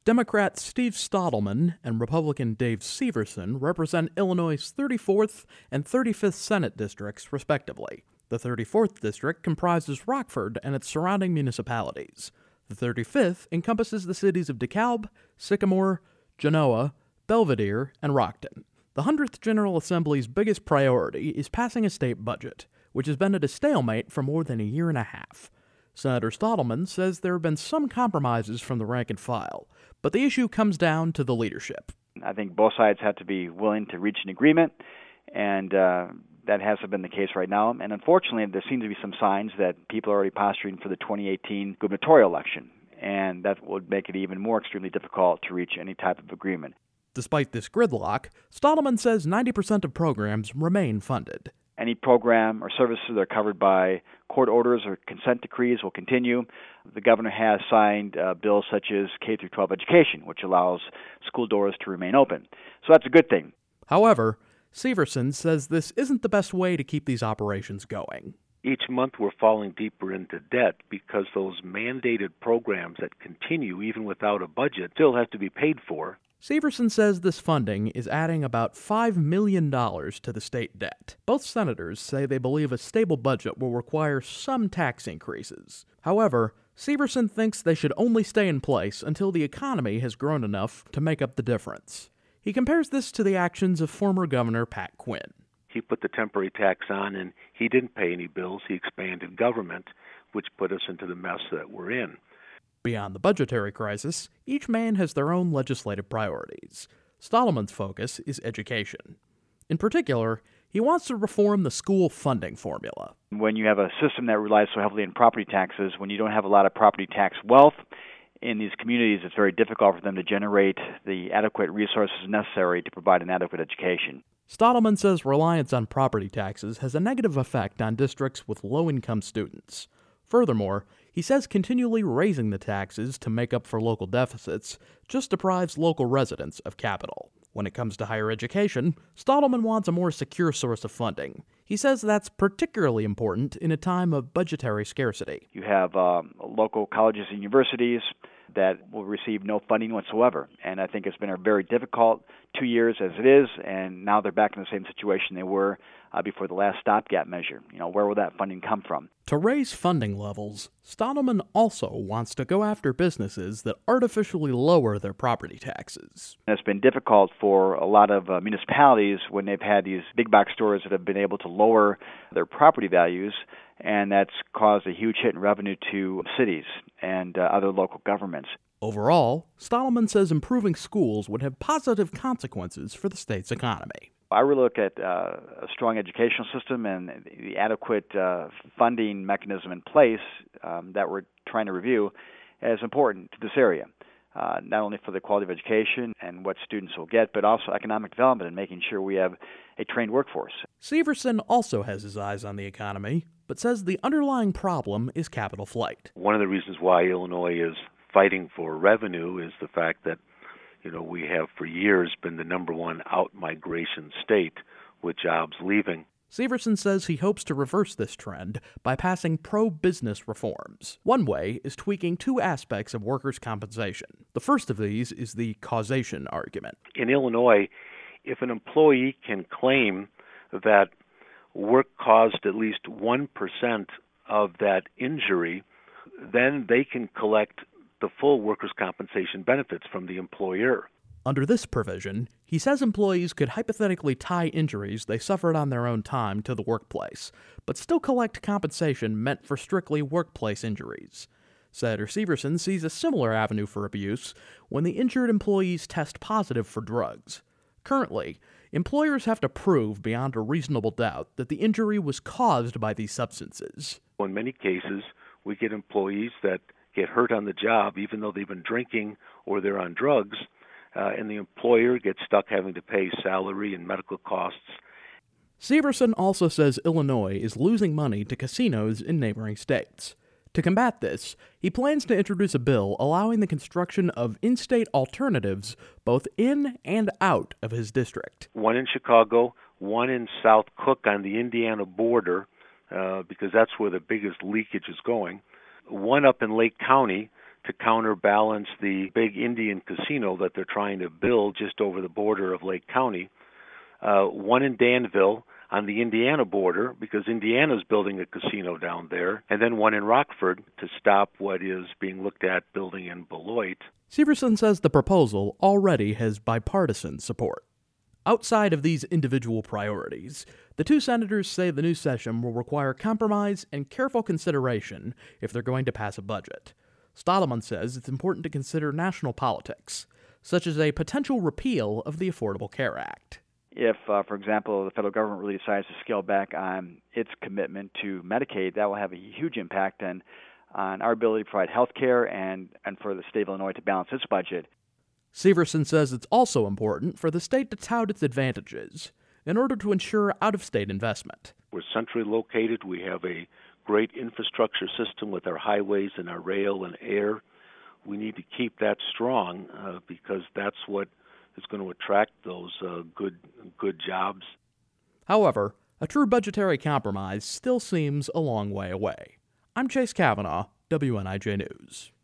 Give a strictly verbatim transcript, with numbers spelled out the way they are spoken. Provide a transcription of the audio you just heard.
Democrat Steve Stottleman and Republican Dave Severson represent Illinois' thirty-fourth and thirty-fifth Senate districts, respectively. The thirty-fourth district comprises Rockford and its surrounding municipalities. The thirty-fifth encompasses the cities of DeKalb, Sycamore, Genoa, Belvedere, and Rockton. The one hundredth General Assembly's biggest priority is passing a state budget, which has been at a stalemate for more than a year and a half. Senator Stottleman says there have been some compromises from the rank and file, but the issue comes down to the leadership. I think both sides have to be willing to reach an agreement, and uh, that hasn't been the case right now. And unfortunately, there seem to be some signs that people are already posturing for the twenty eighteen gubernatorial election, and that would make it even more extremely difficult to reach any type of agreement. Despite this gridlock, Stottleman says ninety percent of programs remain funded. Any program or services that are covered by court orders or consent decrees will continue. The governor has signed uh, bills such as K through twelve education, which allows school doors to remain open. So that's a good thing. However, Severson says this isn't the best way to keep these operations going. Each month we're falling deeper into debt because those mandated programs that continue even without a budget still have to be paid for. Severson says this funding is adding about five million dollars to the state debt. Both senators say they believe a stable budget will require some tax increases. However, Severson thinks they should only stay in place until the economy has grown enough to make up the difference. He compares this to the actions of former Governor Pat Quinn. He put the temporary tax on and he didn't pay any bills. He expanded government, which put us into the mess that we're in. Beyond the budgetary crisis, each man has their own legislative priorities. Stottleman's focus is education. In particular, he wants to reform the school funding formula. When you have a system that relies so heavily on property taxes, when you don't have a lot of property tax wealth in these communities, it's very difficult for them to generate the adequate resources necessary to provide an adequate education. Stottleman says reliance on property taxes has a negative effect on districts with low-income students. Furthermore, he says continually raising the taxes to make up for local deficits just deprives local residents of capital. When it comes to higher education, Stottleman wants a more secure source of funding. He says that's particularly important in a time of budgetary scarcity. You have um, local colleges and universities that will receive no funding whatsoever. And I think it's been a very difficult two years as it is, and now they're back in the same situation they were uh, before the last stopgap measure. You know, where will that funding come from? To raise funding levels, Stottleman also wants to go after businesses that artificially lower their property taxes. It's been difficult for a lot of uh, municipalities when they've had these big box stores that have been able to lower their property values, and that's caused a huge hit in revenue to cities and uh, other local governments. Overall, Stottleman says improving schools would have positive consequences for the state's economy. I really look at uh, a strong educational system and the adequate uh, funding mechanism in place um, that we're trying to review as important to this area, uh, not only for the quality of education and what students will get, but also economic development and making sure we have a trained workforce. Severson also has his eyes on the economy, but says the underlying problem is capital flight. One of the reasons why Illinois is fighting for revenue is the fact that, you know, we have for years been the number one out-migration state with jobs leaving. Severson says he hopes to reverse this trend by passing pro-business reforms. One way is tweaking two aspects of workers' compensation. The first of these is the causation argument. In Illinois, if an employee can claim that work caused at least one percent of that injury, then they can collect the full workers' compensation benefits from the employer. Under this provision, he says employees could hypothetically tie injuries they suffered on their own time to the workplace, but still collect compensation meant for strictly workplace injuries. Senator Severson sees a similar avenue for abuse when the injured employees test positive for drugs. Currently, employers have to prove beyond a reasonable doubt that the injury was caused by these substances. In many cases, we get employees that get hurt on the job even though they've been drinking or they're on drugs, uh, and the employer gets stuck having to pay salary and medical costs. Severson also says Illinois is losing money to casinos in neighboring states. To combat this, he plans to introduce a bill allowing the construction of in-state alternatives both in and out of his district. One in Chicago, one in South Cook on the Indiana border, uh, because that's where the biggest leakage is going. One up in Lake County to counterbalance the big Indian casino that they're trying to build just over the border of Lake County. Uh, one in Danville on the Indiana border, because Indiana's building a casino down there, and then one in Rockford to stop what is being looked at building in Beloit. Severson says the proposal already has bipartisan support. Outside of these individual priorities, the two senators say the new session will require compromise and careful consideration if they're going to pass a budget. Stadelman says it's important to consider national politics, such as a potential repeal of the Affordable Care Act. If, uh, for example, the federal government really decides to scale back on its commitment to Medicaid, that will have a huge impact on, on our ability to provide health care and, and for the state of Illinois to balance its budget. Severson says it's also important for the state to tout its advantages in order to ensure out-of-state investment. We're centrally located. We have a great infrastructure system with our highways and our rail and air. We need to keep that strong uh, because that's what is going to attract those uh, good good jobs. However, a true budgetary compromise still seems a long way away. I'm Chase Kavanaugh, W N I J News.